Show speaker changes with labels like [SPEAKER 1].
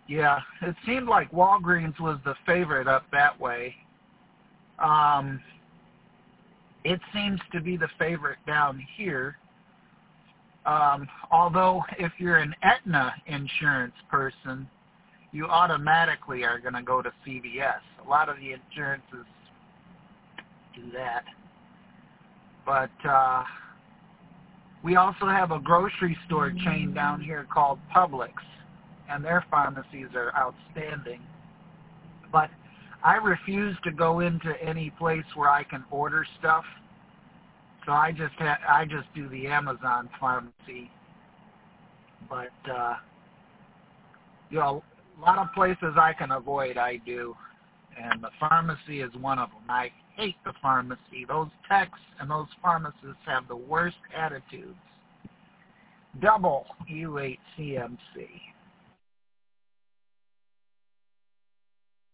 [SPEAKER 1] Yeah, it seemed like Walgreens was the favorite up that way. It seems to be the favorite down here. Although if you're an Aetna insurance person, you automatically are going to go to CVS. A lot of the insurances do that. But we also have a grocery store chain down here called Publix, and their pharmacies are outstanding. But I refuse to go into any place where I can order stuff, so I just do the Amazon pharmacy. But a lot of places I can avoid, I do, and the pharmacy is one of them. I hate the pharmacy. Those techs and those pharmacists have the worst attitudes. Double U8CMC.